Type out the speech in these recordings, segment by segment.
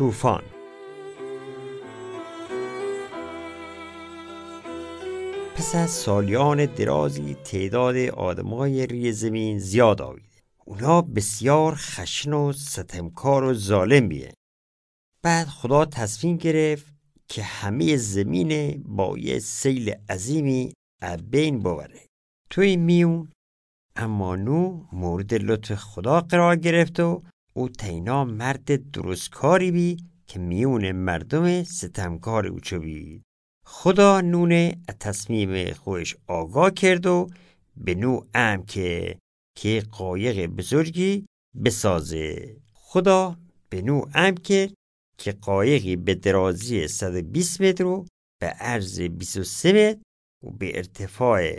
طوفان. پس از سالیان درازی تعداد آدمای روی زمین زیاد آمد. اونا بسیار خشن و ستمکار و ظالمیه. بعد خدا تصمیم گرفت که همه زمین با یه سیل عظیمی از بین ببره. توی میون اما نوح مورد لطف خدا قرار گرفت و او تینا مرد درستکاری بی که میون مردم ستمکار او چوبید. خدا نوح تصمیم خودش آگاه کرد و به نوح امر که قایق بزرگی بسازه. خدا به نوح امر کرد که قایقی به درازی 120 متر و به عرض 23 متر و به ارتفاع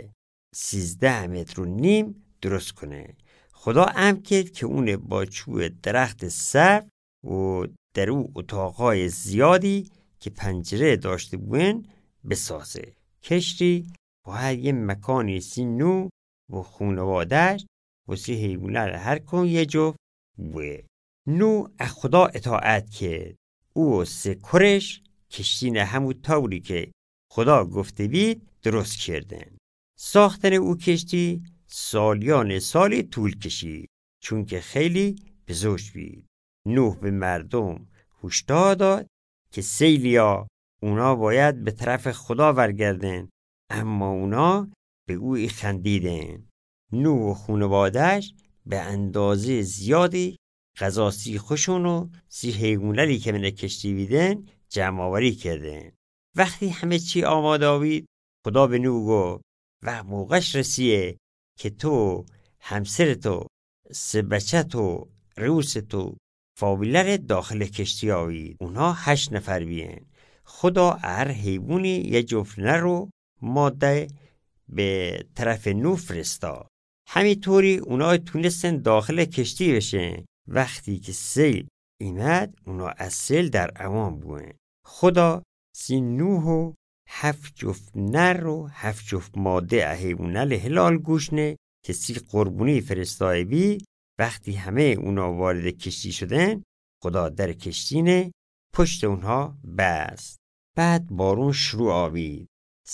13 متر و نیم درست کنه. خدا امر کرد که اون با چوب درخت سرو و در او اتاقهای زیادی که پنجره داشته بودن بسازه. کشتی باید یه مکانی سی نوح و خانواده‌اش و سی حیوانات هر کن یه جفت بوده. نوح از خدا اطاعت کرد. او و سه کرش کشتی نه همون طوری که خدا گفته بید درست کردن. ساختن او کشتی سالیان سالی طول کشید چون که خیلی بزرگ بود. نوح به مردم هشدار داد که سیلیا اونا باید به طرف خدا برگردن، اما اونا به او خندیدن. نوح و خانواده‌اش به اندازه زیادی غذا سی خوشون و سی حیواناتی که من کشتی بیدن جمع آوری کردن. وقتی همه چی آماده آوید خدا به نوح گفت و موقعش رسیه که تو همسرتو سه بچه‌تو روستو فاویلر داخل کشتی آوید. اونا 8 نفر بیان. خدا هر حیوانی یه جفت نر و ماده به طرف نوح فرستاد. همینطوری اونا تونستن داخل کشتی بشن. وقتی که سیل ایمد اونا از سیل در امان بودن. خدا سی نوح و 7 جفت نر و 7 جفت ماده حیوانات حلال گوشنه که سی قربونی فرستای بی. وقتی همه اونا وارد کشتی شدن خدا در کشتینه پشت اونها بست. بعد بارون شروع آمد.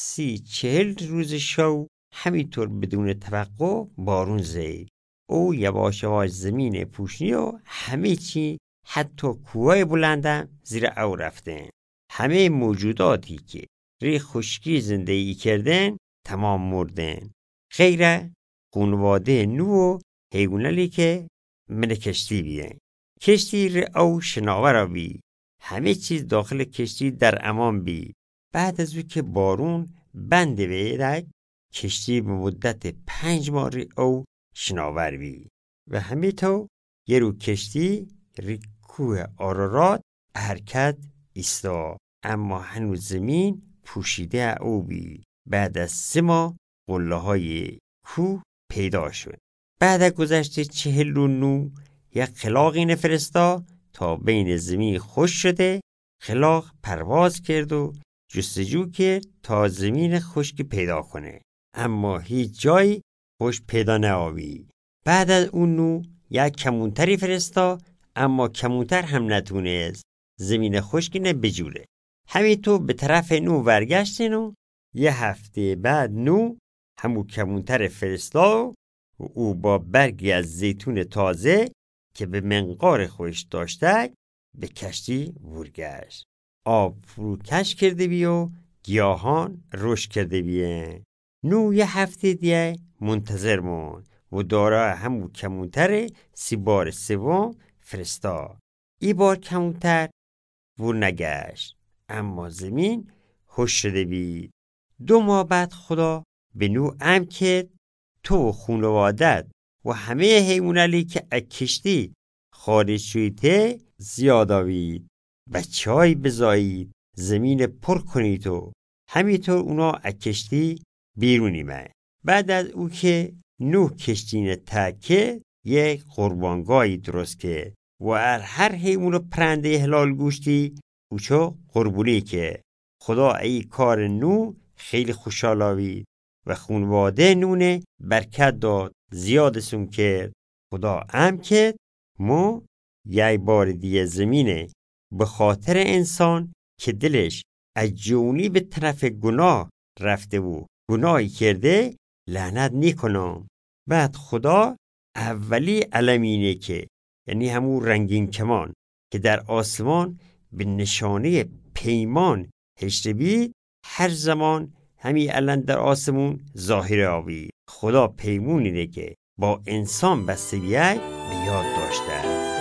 40 روز شو همینطور بدون توقف بارون زید. او یواش یواش زمین پوشنی و همه چی حتی کوههای بلندم زیر او رفتن. همه موجوداتی که روی خشکی زندگی کردن تمام مردن غیر خانواده نوح و حیواناتی که من کشتی بیدن. کشتی ری او شناور بی. همه چیز داخل کشتی در امان بی. بعد از او که بارون بند بیدک کشتی به مدت 5 ماه ری او شناور بی و همه تو یه رو کشتی ری کوه آرارات حرکت ایستا، اما هنوز زمین پوشیده او بی. بعد از 3 ماه قله های کوه پیدا شد. بعد از گذشت 49 یک خلاقی نفرستا تا بین زمین خوش شده. خلاق پرواز کرد و جستجو کرد تا زمین خشکی پیدا کنه، اما هیچ جایی خوش پیدا نآوید. بعد از اون نوح یک کمونتری فرستا، اما کمونتر هم نتونست زمین خشکی بجوره. همینطور به طرف نوح برگشتن و 1 هفته بعد نوح همون کمونتر فرستا و او با برگی از زیتون تازه که به منقار خودش داشته به کشتی ورگشت. آب فروکش کرده بی و گیاهان رشد کرده بیه. نوح 1 هفته دیگه منتظر موند و دارا همون کمونتر 3 بار سوم فرستا. ای بار کمونتر ور نگشت، اما زمین خوش شده بی. 2 ماه بعد خدا به نوح امر کرد تو و خانوادت و همه حیواناتی که از کشتی خارج شدید زیاد آوید. بچه‌های بزایید، زمین پر کنید و همینطور اونا از کشتی بیرون ایمد. بعد از او که نوح کشتین تکه یک قربانگاهی درست کرد و هر حیوان و پرنده حلال گوشتی اوچو قربونی که خدا ای کار نوح خیلی خوشحال آوید و خانواده نوح برکت داد، زیادشون کرد. خدا امر کرد ما 1 بار دیگه زمین به خاطر انسان که دلش از جونی به طرف گناه رفته و گناهی کرده لعنت میکنم. بعد خدا اولی علمینه که یعنی همون رنگین کمان که در آسمان به نشانه پیمان هشته بید، هر زمان همین الان در آسمون ظاهر آوید. خدا پیمون اینه که با انسان بسته بیای به یاد داشته.